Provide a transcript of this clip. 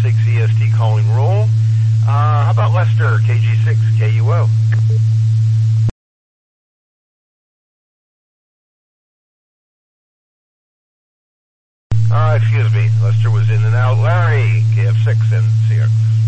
KF6 EST calling roll. How about Lester, KG6 KUO? Excuse me, Lester was in and out. Larry, KF6 and CX.